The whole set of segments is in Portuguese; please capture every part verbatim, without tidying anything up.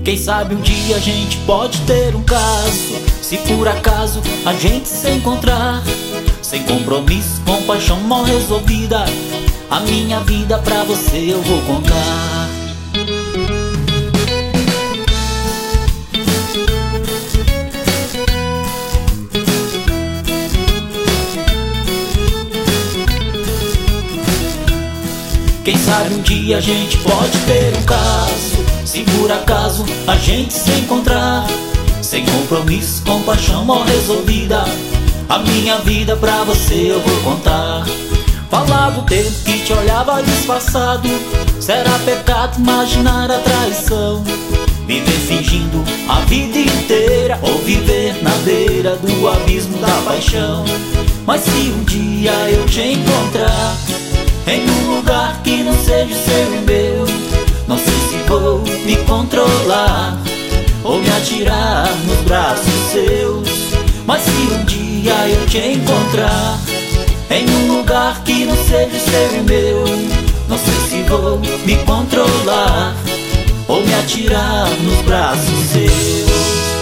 Quem sabe um dia a gente pode ter um caso, se por acaso a gente se encontrar, sem compromisso, com paixão mal resolvida, a minha vida pra você eu vou contar. Quem sabe um dia a gente pode ter um caso, se por acaso a gente se encontrar, sem compromisso, com paixão mal resolvida, a minha vida pra você eu vou contar. Falava o tempo que te olhava disfarçado, será pecado imaginar a traição, viver fingindo a vida inteira, ou viver na beira do abismo da paixão. Mas se um dia eu te encontrar em um lugar que não seja o seu e meu, não sei se vou me controlar ou me atirar nos braços seus. Mas se um dia eu te encontrar em um lugar que não seja o seu e meu, não sei se vou me controlar ou me atirar nos braços seus.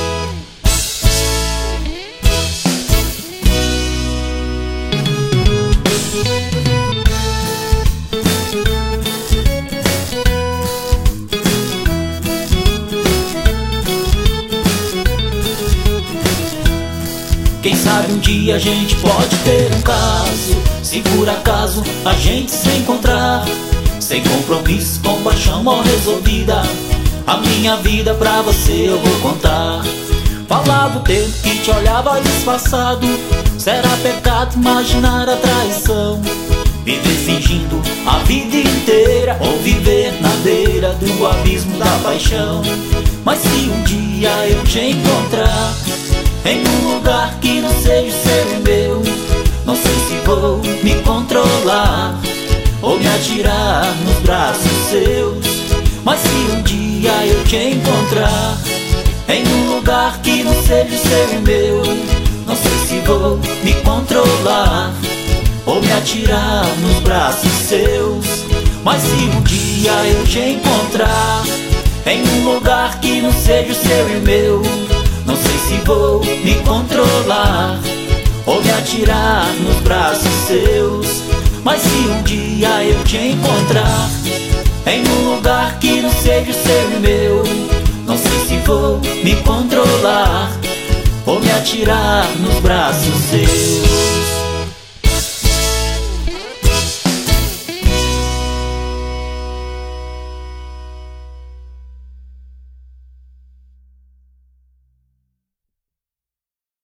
Quem sabe um dia a gente pode ter um caso, se por acaso a gente se encontrar, sem compromisso, com paixão mal resolvida, a minha vida pra você eu vou contar. Falava o tempo que te olhava disfarçado, será pecado imaginar a traição, viver fingindo a vida inteira, ou viver na beira do abismo da paixão. Mas se um dia eu te encontrar em um lugar que não seja o seu e meu, não sei se vou me controlar ou me atirar nos braços seus. Mas se um dia eu te encontrar em um lugar que não seja o seu e meu, não sei se vou me controlar ou me atirar nos braços seus. Mas se um dia eu te encontrar em um lugar que não seja o seu e meu, não sei se vou me controlar ou me atirar nos braços seus. Mas se um dia eu te encontrar em um lugar que não seja o seu e meu, não sei se vou me controlar ou me atirar nos braços seus.